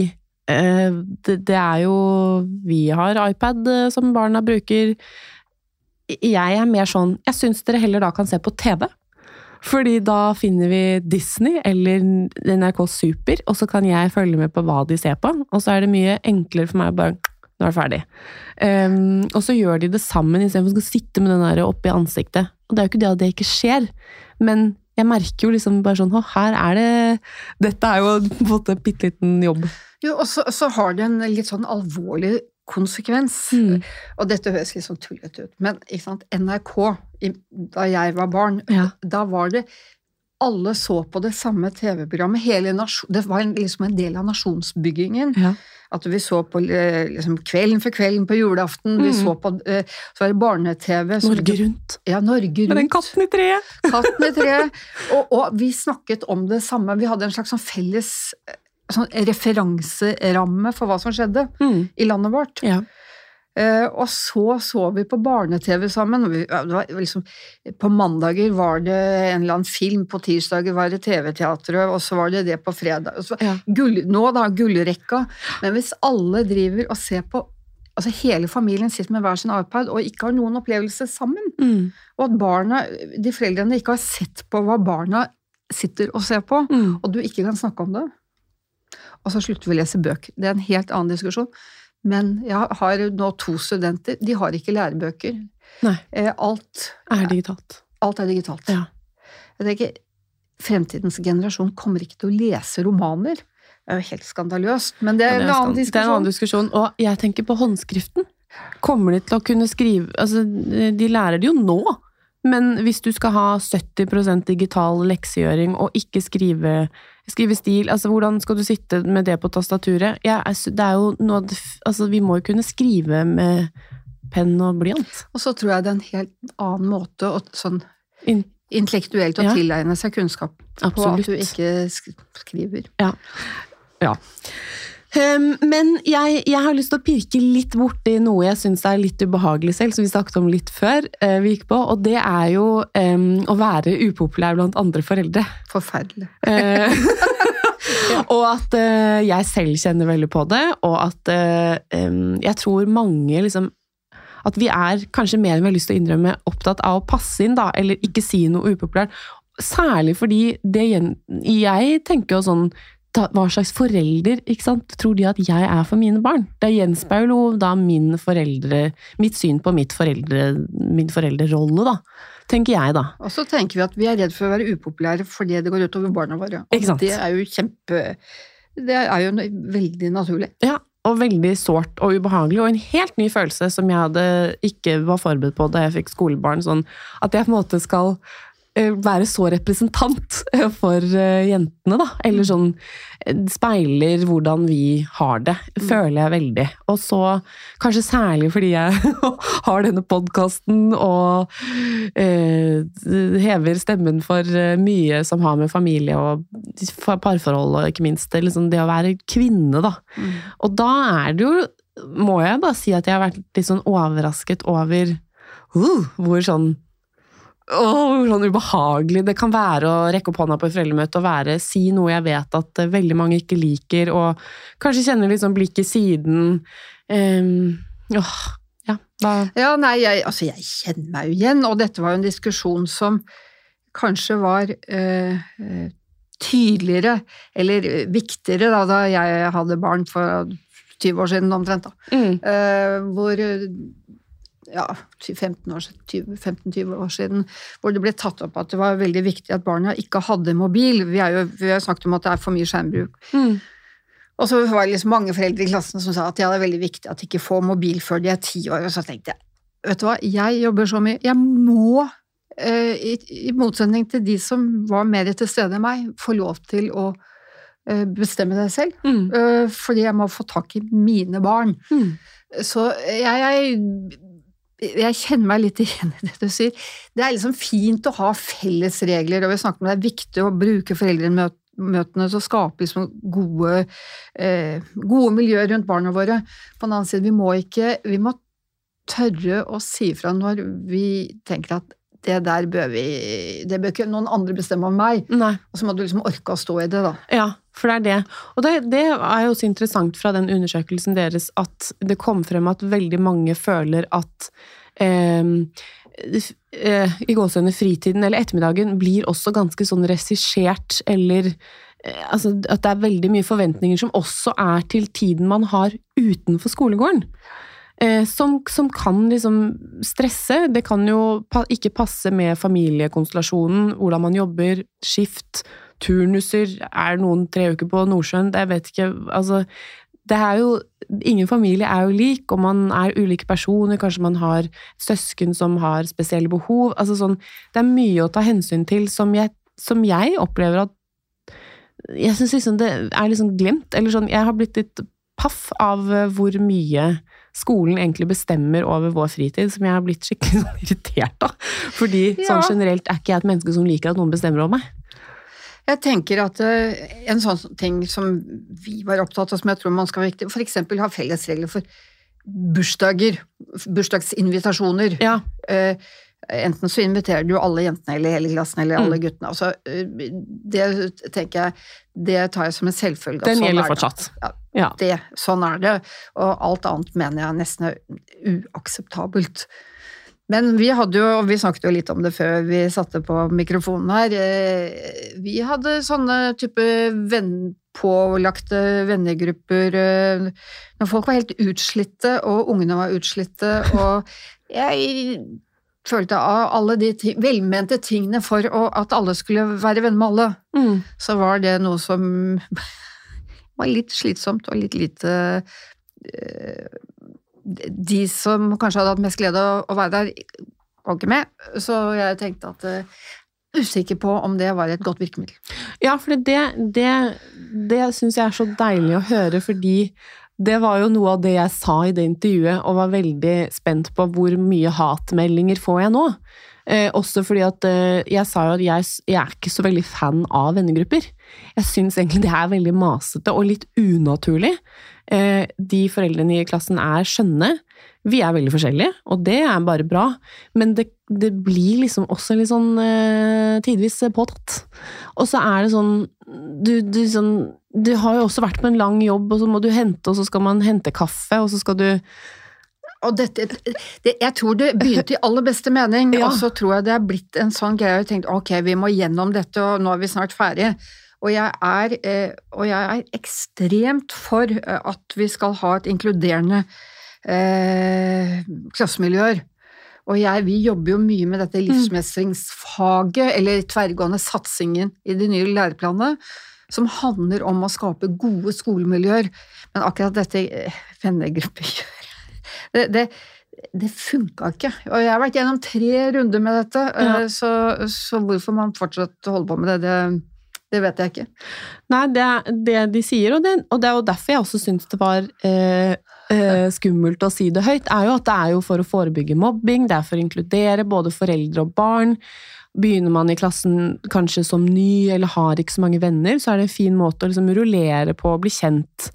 det jo vi har iPad som barna bruker. Jeg mer sånn, jeg synes dere heller da kan se på TV. Fordi da finner vi Disney eller NRK Super, og så kan jeg følge med på hva de ser på. Og så det mye enklere for meg å bare, nå det ferdig. Og så gjør de det sammen, i stedet for å sitte med den der oppe i ansiktet. Og det jo ikke det at det ikke skjer, men jeg merker jo liksom bare sånn, her det, dette jo på en måte en bitteliten jobb. Jo, og så har det en litt sånn alvorlig konsekvens, og dette høres litt sånn tullet ut, men ikke sant, NRK, da jeg var barn, da var det, alle så på det samme TV-programmet, det var liksom en del av nasjonsbyggingen, at vi så på liksom, kvelden for kvelden på julaften, vi så på, så var det barne-TV. Norge Rundt. Ja, Norge Rundt. Med den katten i treet. Katten i treet, og vi snakket om det samme, vi hadde en slags sånn felles sånn referanseramme for hva som skjedde i landet vårt. Ja. Og så vi på barne-TV sammen. Det var liksom, på mandager var det en eller annen film, på tirsdager var det TV-teatret, og så var det på fredag. Så, nå da, gullrekka. Men hvis alle driver og ser på, altså hele familien sitter med hver sin iPad og ikke har noen opplevelse sammen, og at barna, de foreldrene ikke har sett på hva barna sitter og ser på, og du ikke kan snakke om det, og så slutter vi å lese bøker. Det en helt annen diskusjon. Men jeg har nå 2 studenter, de har ikke lærebøker. Nei, alt digitalt. Alt digitalt. Ja. Jeg tenker, fremtidens generasjon kommer ikke til å lese romaner. Det jo helt skandaløst, men det en annen diskusjon. Det en annen diskusjon, og jeg tenker på håndskriften. Kommer de til å kunne skrive, altså de lærer det jo nå, men hvis du skal ha 70% digital leksegjøring og ikke skrive stil, altså hvordan skal du sitte med det på tastaturet? Det jo noe, altså vi må jo kunne skrive med penn og blyant. Og så tror jeg det en helt annen måte, sånn intellektuelt å tilegne seg kunnskap på. Absolutt. At du ikke skriver. Ja. Men jeg har lyst til å pirke litt borti noe jeg synes litt ubehagelig selv, som vi snakket om litt før vi gikk på, og det jo å være upopulær blant andre foreldre. Forferdelig. Og at jeg selv kjenner veldig på det, og at jeg tror mange liksom, at vi kanskje mer enn vi har lyst til å innrømme opptatt av å passe inn da, eller ikke si noe upopulært, særlig fordi jeg tenker jo sånn, hva slags forelder, ikke sant? Tror de at jeg for mine barn? Det gjenspeiler jo da mitt syn på min foreldrerolle da, tenker jeg da. Og så tenker vi at vi redd for å være upopulære fordi det går ut over barna våre. Og ikke sant? Det jo veldig naturlig. Ja, og veldig sårt og ubehagelig, og en helt ny følelse som jeg ikke var forberedt på da jeg fikk skolebarn, sånn at jeg på en måte skal være så representant for jentene da, eller sånn speiler hvordan vi har det, føler jeg veldig. Og så, kanskje særlig fordi jeg har denne podcasten og hever stemmen for mye som har med familie og parforhold og ikke minst det å være kvinne da. Og da det jo, må jeg bare si at jeg har vært litt sånn overrasket over hvor sånn ubehagelig det kan være å rekke opp hånda på et foreldremøte og si noe jeg vet at veldig mange ikke liker, og kanskje kjenner litt sånn blikk i siden. Jeg kjenner meg jo igjen, og dette var jo en diskusjon som kanskje var tydeligere, eller viktigere da jeg hadde barn for 20 år siden omtrent da. Hvor 15-20 år siden, hvor det ble tatt opp at det var veldig viktig at barna ikke hadde mobil. Vi har jo snakket om at det for mye skjermbruk. Og så var det liksom mange foreldre i klassen som sa at det er veldig viktig at de ikke får mobil før de 10 år, og så tenkte jeg, vet du hva, jeg jobber så mye, jeg må, i motsetning til de som var mer til stede enn meg, få lov til å bestemme det selv, fordi jeg må få tak i mine barn. Så jeg kjenner meg litt igjen i det du sier. Det liksom fint å ha felles regler, og vi snakker om det viktig å bruke foreldremøtene til å skape liksom gode miljøer rundt barna våre. På den annen side, vi må tørre å si fra når vi tenker at det bør ikke noen andre bestemme om meg. Nei. Og så må du liksom orke å stå i det da. Ja, for det er det. Og det er jo også interessant fra den undersøkelsen deres at det kom frem at veldig mange føler at i gåsehudene fritiden eller ettermiddagen blir også ganske sånn regissert, eller altså at det er veldig mye forventninger som også er til tiden man har utenfor skolegården. Som kan liksom stresse. Det kan jo ikke passe med familiekonstellasjonen, hvordan man jobber, skift, turnuser, noen 3 uker på Nordsjøen, jeg vet ikke, altså det er jo, ingen familie er jo lik, og man er ulike personer, kanskje man har søsken som har spesielle behov, altså sånn, det er mye å ta hensyn til som jeg opplever at jeg synes liksom det er liksom glemt, eller sånn, jeg har blitt litt paff av hvor mye skolen egentlig bestemmer over vår fritid, som jeg har blitt skikkelig sånn irritert av, fordi sånn generelt er ikke jeg et menneske som liker at noen bestemmer over meg. Jeg tenker at en sånn ting som vi var opptatt av, som jeg tror man skal viktig, for eksempel ha fellesregler for bursdager, bursdagsinvitasjoner. Ja. Enten så inviterer du alle jentene eller hele klassen eller alle guttene. Altså, det tenker jeg, det tar jeg som en selvfølge. Den gjelder fortsatt. Ja. Sånn er det, og alt annet mener jeg nesten uakseptabelt. Men vi hadde jo, og vi snakket jo litt om det før vi satte på mikrofonen her, vi hadde sånne type pålagte vennegrupper, når folk var helt utslitte, og ungene var utslitte, og jeg følte av alle de velmente tingene for at alle skulle være venner med alle, så var det noe som var litt slitsomt og litt lite de som kanskje hadde hatt mest glede å være der, var ikke med, så jeg tenkte at usikker på om det var et godt virkemiddel. Ja, for det synes jeg er så deilig å høre, fordi det var jo noe av det jeg sa i det intervjuet, og var veldig spent på hvor mye hatmeldinger får jeg nå. Også fordi at jeg sa jo at jeg er ikke så veldig fan av vennegrupper. Jeg synes egentlig det er veldig masete og litt unaturlig. De foreldrene i klassen er skjønne. Vi er veldig forskjellige, og det er bare bra. Men det blir liksom også litt sånn tidvis påtatt. Og så er det sånn, du har jo også vært på en lang jobb, og så må du hente, og så skal man hente kaffe, og så skal du... Og jeg tror det begynte i aller beste mening, og så tror jeg det er blitt en sånn greie, og jeg tenkte, ok, vi må gjennom dette, og nå er vi snart ferdige. Og jeg er ekstremt for at vi skal ha et inkluderende klassemiljøer. Og vi jobber jo mye med dette livsmestringsfaget, eller tverrgående satsingen i de nye læreplanene, som handler om å skape gode skolemiljøer. Men akkurat dette vennegrupper gjør det funket ikke. Og jeg har vært gjennom 3 runder med dette, så hvorfor man fortsatt holder på med det vet jeg ikke. Nei, det de sier, og det er jo derfor jeg også synes det var skummelt å si det høyt, er jo at det er jo for å forebygge mobbing, det er for å inkludere både foreldre og barn. Begynner man i klassen kanskje som ny, eller har ikke så mange venner, så er det en fin måte å liksom rullere på og bli kjent.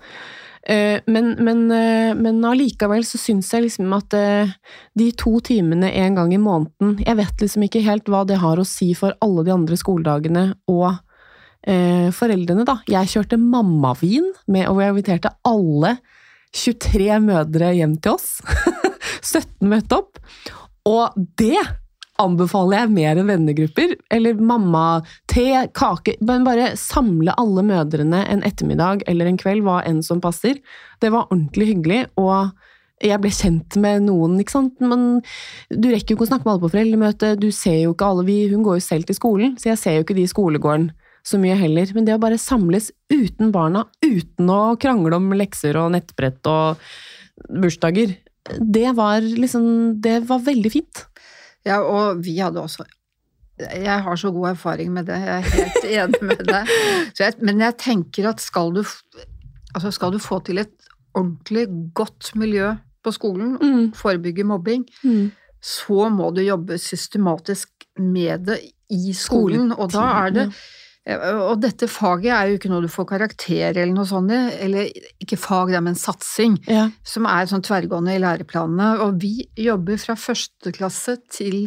Men allikevel så synes jeg liksom at de 2 timene en gang i måneden, jeg vet liksom ikke helt hva det har å si for alle de andre skoledagene og foreldrene da. Jeg kjørte mammavin med, og jeg inviterte alle 23 mødre hjem til oss. 17 møtte opp, og det anbefaler jeg mer enn vennegrupper, eller mamma, te, kake, men bare samle alle mødrene en ettermiddag eller en kveld, hva enn som passer. Det var ordentlig hyggelig, og jeg ble kjent med noen, ikke sant? Men du rekker jo ikke å snakke med alle på foreldremøte, du ser jo ikke alle, hun går jo selv til skolen, så jeg ser jo ikke de i skolegården så mye heller, men det å bare samles uten barna, uten å krangle om lekser og nettbrett og bursdager, det var veldig fint. Ja, og vi hadde også, jeg har så god erfaring med det, jeg er helt enig med det, men jeg tenker at skal du få til et ordentlig godt miljø på skolen, forebygge mobbing, så må du jobbe systematisk med det i skolen, og da er det Og dette faget jo ikke noe du får karakter eller noe sånt, eller ikke fag, det men satsing, som sånn tverrgående i læreplanene. Og vi jobber fra første klasse til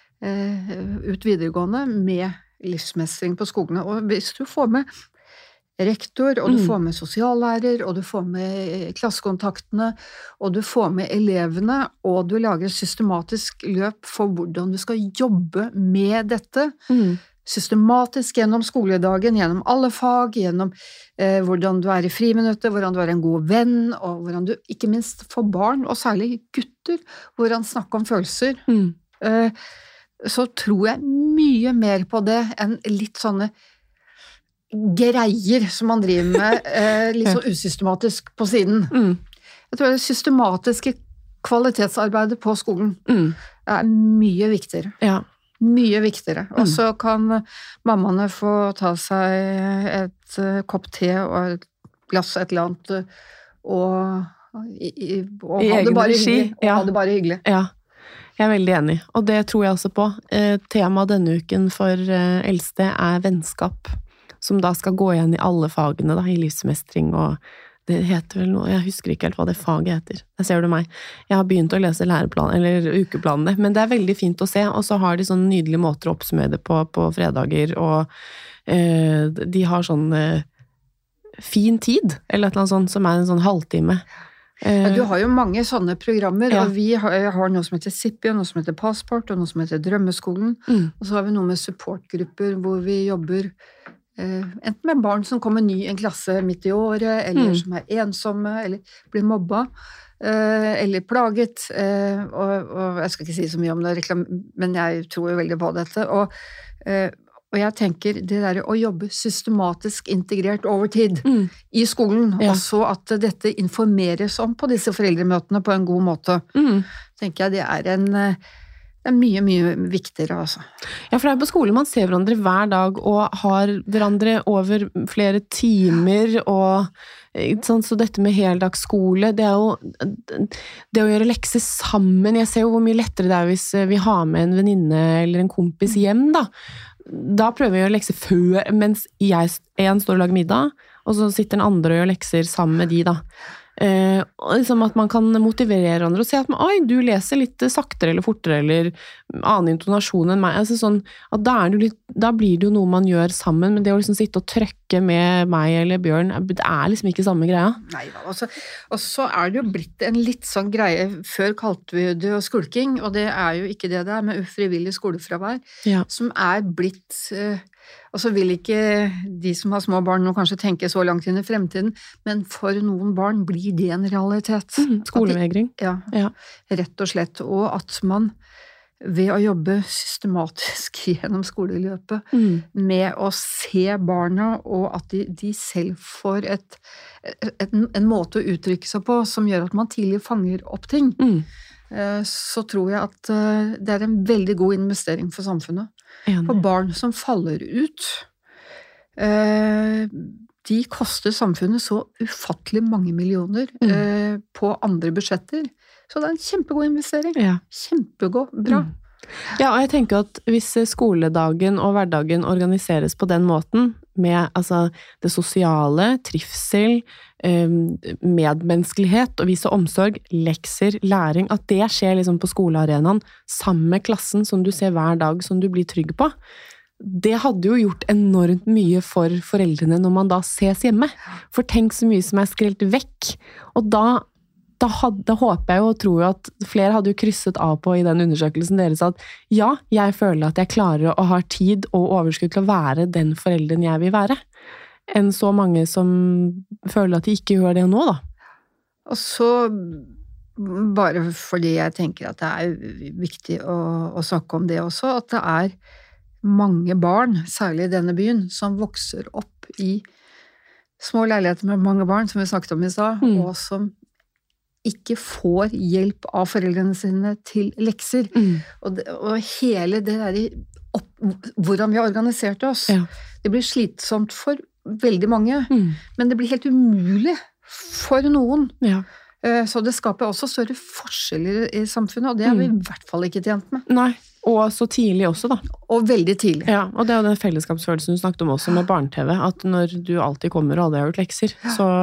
ut videregående med livsmestring på skolene. Og hvis du får med rektor, og du får med sosiallærer, og du får med klassekontaktene, og du får med elevene, og du lager et systematisk løp for hvordan du skal jobbe med dette, systematisk gjennom skoledagen, gjennom alle fag, gjennom hvordan du i friminuttet, hvordan du en god venn, og hvordan du ikke minst får barn, og særlig gutter, hvordan snakke om følelser, så tror jeg mye mer på det enn litt sånne greier som man driver med litt så usystematisk på siden. Jeg tror det systematiske kvalitetsarbeidet på skolen mye viktigere. Ja. Mye viktigere. Og så kan mammaene få ta seg et kopp te og et glass et eller annet og ha det bare hyggelig. Ha det bare hyggelig. Ja. Jeg veldig enig, og det tror jeg også på. Tema denne uken for eldste vennskap, som da skal gå igjen i alle fagene da, i livsmestring, og det heter vel noe, jeg husker ikke helt hva det faget heter. Der ser du meg. Jeg har begynt å lese læreplan, eller ukeplanene, men det veldig fint å se, og så har de sånne nydelige måter å oppsummere det på fredager, og de har sånn fin tid, eller et eller annet sånt, som en sånn halvtime. Ja, du har jo mange sånne programmer, og vi har noe som heter Sippi, noe som heter Passport, og noe som heter Drømmeskolen, og så har vi noe med supportgrupper, hvor vi jobber enten med barn som kommer ny i en klasse midt i året, eller som ensomme, eller blir mobba, eller plaget, og jeg skal ikke si så mye om det, men jeg tror jo veldig på dette, og jeg tenker det der å jobbe systematisk integrert over tid i skolen, og så at dette informeres om på disse foreldremøtene på en god måte, tenker jeg det det mye, mye viktigere, altså. Ja, for det på skole man ser hverandre hver dag, og har hverandre over flere timer, og sånn, så dette med heldagsskole, det jo det å gjøre lekser sammen. Jeg ser jo hvor mye lettere det hvis vi har med en venninne eller en kompis hjem, da. Da prøver vi å gjøre lekser før, mens en står og lager middag, og så sitter den andre og gjør lekser sammen med de, da. Og liksom at man kan motivere hverandre og si at oi, du leser litt saktere eller fortere eller annen intonasjon enn meg, altså sånn at da blir det jo noe man gjør sammen, men det å liksom sitte og trøkke med meg eller Bjørn, det liksom ikke samme greia. Nei da, og så det jo blitt en litt sånn greie, før kalte vi det skulking, og det jo ikke det med ufrivillig skolefravær, som blitt og så vil ikke de som har små barn nå kanskje tenke så langt inn i fremtiden, men for noen barn blir det en realitet. Skolevegring. Ja, rett og slett. Og at man ved å jobbe systematisk gjennom skoleløpet med å se barna, og at de selv får en måte å uttrykke seg på som gjør at man tidlig fanger opp ting, så tror jeg at det en veldig god investering for samfunnet. For barn som faller ut, de koster samfunnet så ufattelig mange millioner på andre budsjetter, så det en kjempegod investering. Kjempegod, bra. Ja, og jeg tenker at hvis skoledagen og hverdagen organiseres på den måten, med altså, det sosiale, trivsel, medmenneskelighet og vise omsorg, lekser, læring, at det skjer liksom på skolearenaen sammen med klassen som du ser hver dag, som du blir trygg på. Det hadde jo gjort enormt mye for foreldrene når man da ses hjemme. For tenk så mye som skrelt vekk. Og da håper jeg jo og tror jo at flere hadde jo krysset av på i den undersøkelsen deres at ja, jeg føler at jeg klarer å ha tid og overskudd til å være den foreldren jeg vil være, enn så mange som føler at de ikke gjør det nå, da. Og så, bare fordi jeg tenker at det viktig å snakke om det også, at det mange barn, særlig i denne byen, som vokser opp i små leiligheter med mange barn, som vi snakket om i stad, og som ikke får hjelp av foreldrene sine til lekser. Og hele det hvordan vi har organisert oss, det blir slitsomt for veldig mange, men det blir helt umulig for noen. Så det skaper også større forskjeller i samfunnet, og det er vi i hvert fall ikke tjent med. Nei, og så tidlig også da. Og veldig tidlig. Ja, og det er jo den fellesskapsfølelsen du snakket om også med barne-TV, at når du alltid kommer og aldri har gjort lekser,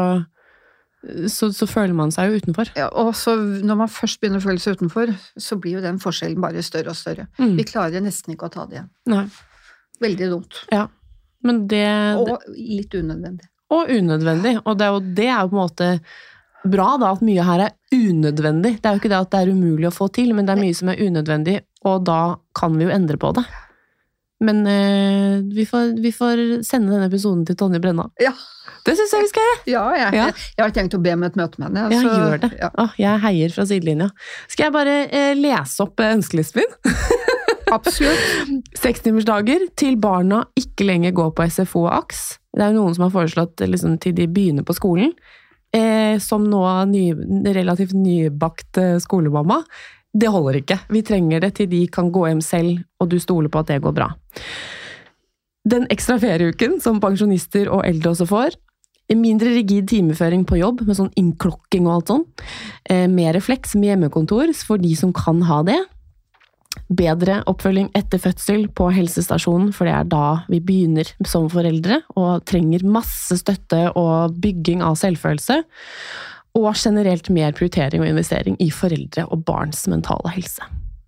så føler man seg jo utenfor. Ja, og så når man først begynner å føle seg utenfor, så blir jo den forskjellen bare større og større. Vi klarer nesten ikke å ta det igjen. Nei. Veldig dumt. Ja, men og litt unødvendig. Og unødvendig, og det er jo på en måte bra da, at mye her er unødvendig. Det er jo ikke det at det er umulig å få til, men det er mye som er unødvendig, og da kan vi jo endre på det. Men vi får sende denne episoden til Tonje Brenna. Ja. Det synes jeg vi skal gjøre. Ja, jeg har tenkt å be om et møte med henne. Ja, gjør det. Ja. Jeg heier fra sidelinja. Skal jeg bare lese opp ønskelisten min? Absolutt. 6-timersdager til barna ikke lenger går på SFO og AKS. Det er jo noen som har foreslått liksom, til de begynner på skolen, som nå relativt nybakt skolemamma. Det holder ikke. Vi trenger det til de kan gå hjem selv, og du stoler på at det går bra. Den ekstra ferieuken som pensjonister og eldre også får, mindre rigid timeføring på jobb, med sånn innklokking og alt sånn, mer refleks med hjemmekontor for de som kan ha det, bedre oppfølging etter fødsel på helsestasjonen, for det er da vi begynner som foreldre, og trenger masse støtte og bygging av selvfølelse, og generelt mer prioritering og investering i foreldre og barns mentale helse.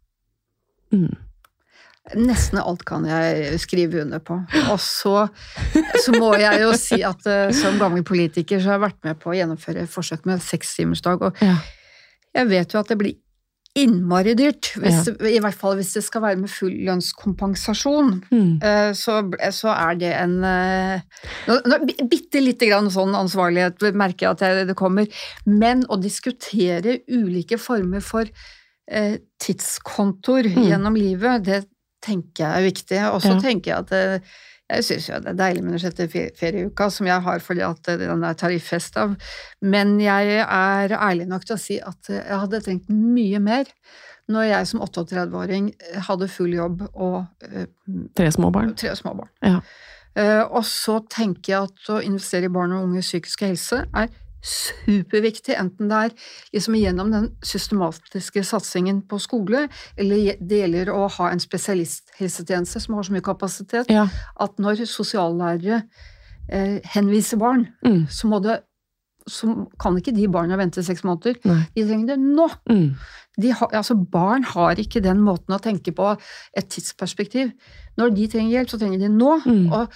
Nesten alt kan jeg skrive under på. Og så må jeg jo si at som gammel politiker så har jeg vært med på å gjennomføre forsøk med 6-timersdag, og jeg vet jo at det blir innmari dyrt, i hvert fall hvis det skal være med full lønnskompensasjon, så er det en bitte lite grann sånn ansvarlighet, merker jeg at det kommer, men å diskutere ulike former for tidskontor gjennom livet, det tenker jeg er viktig, og så tenker jeg at jeg synes jo det er deilig med den 6. ferieuka, som jeg har fordi at den er tariffest av, men jeg er ærlig nok til å si at jeg hadde trengt mye mer når jeg som 38-åring hadde full jobb og 3 småbarn. Ja. Og så tenker jeg at å investere i barn og unges psykiske helse er superviktig, enten det er liksom gjennom den systematiske satsingen på skole, eller det gjelder å ha en spesialisthelsetjeneste som har så mye kapasitet, at når sosiallærere henviser barn, så kan ikke de barna vente 6 måneder. De trenger det nå. Barn har ikke den måten å tenke på et tidsperspektiv. Når de trenger hjelp, så trenger de nå, og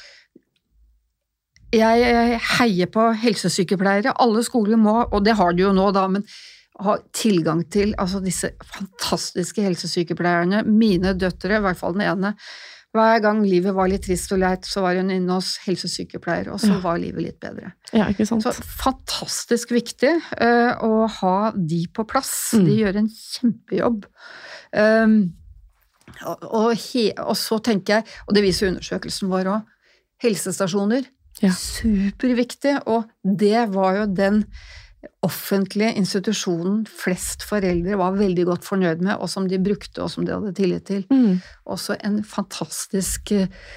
jeg heier på helsesykepleiere. Alle skoler må, og det har de jo nå da, men ha tilgang til disse fantastiske helsesykepleierne. Mine døtre, i hvert fall den ene, hver gang livet var litt trist og leit, så var hun inne hos helsesykepleiere, og så var livet litt bedre. Ja, ikke sant? Så fantastisk viktig å ha de på plass. De gjør en kjempejobb. Og så tenker jeg, og det viser undersøkelsen vår også, helsestasjoner, superviktig, og det var jo den offentlige institusjonen flest foreldre var veldig godt fornøyd med, og som de brukte, og som de hadde tillit til. Også en fantastisk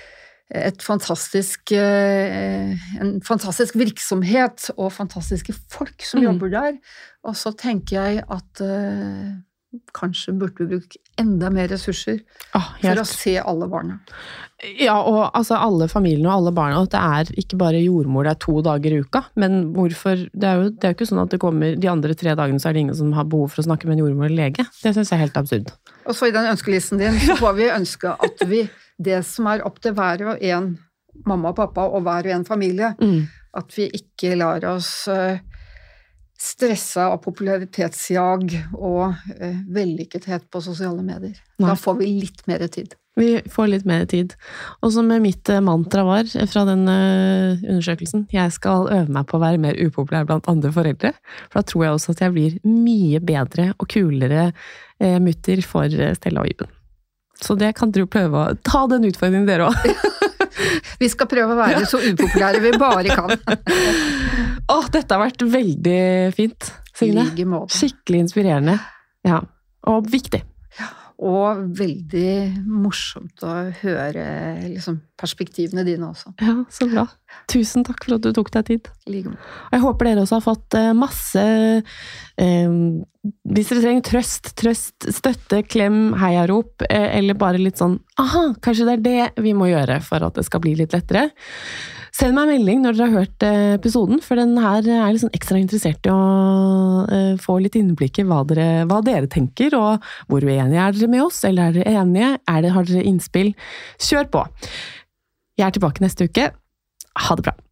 virksomhet, og fantastiske folk som jobber der, og så tenker jeg at kanskje burde vi bruke enda mer ressurser for å se alle barna. Ja, og alle familiene og alle barna, at det er ikke bare jordmor, det er 2 dager i uka, men hvorfor, det er jo ikke sånn at det kommer, de andre 3 dagene så er det ingen som har behov for å snakke med en jordmor eller lege. Det synes jeg er helt absurd. Og så i den ønskelisten din, så får vi ønske at det som er opp til hver og en mamma og pappa og hver og en familie, at vi ikke lar oss stressa av popularitetsjag og vellykkethet på sosiale medier. Da får vi litt mer tid. Vi får litt mer tid. Og som mitt mantra var fra den undersøkelsen, jeg skal øve meg på å være mer upopulær blant andre foreldre, for da tror jeg også at jeg blir mye bedre og kulere mutter for Stella og Iben. Så det kan dere prøve å ta den utfordringen dere også. Vi skal prøve å være så upopulære vi bare kan. Dette har vært veldig fint, Signe. Skikkelig inspirerende. Ja, og viktig. og veldig morsomt å høre liksom, perspektivene dine også. Ja, så bra. Tusen takk for at du tok deg tid. Like. Jeg håper dere også har fått masse hvis dere trenger trøst, støtte, klem, heiarop, eller bare litt sånn, aha, kanskje det er det vi må gjøre for at det skal bli litt lettere. Send meg en melding når dere har hørt episoden, for den her er litt sånn ekstra interessert i å få litt innblikk i hva dere tenker, og hvor uenige er dere med oss, eller er dere enige, har dere innspill? Kjør på! Jeg er tilbake neste uke. Ha det bra!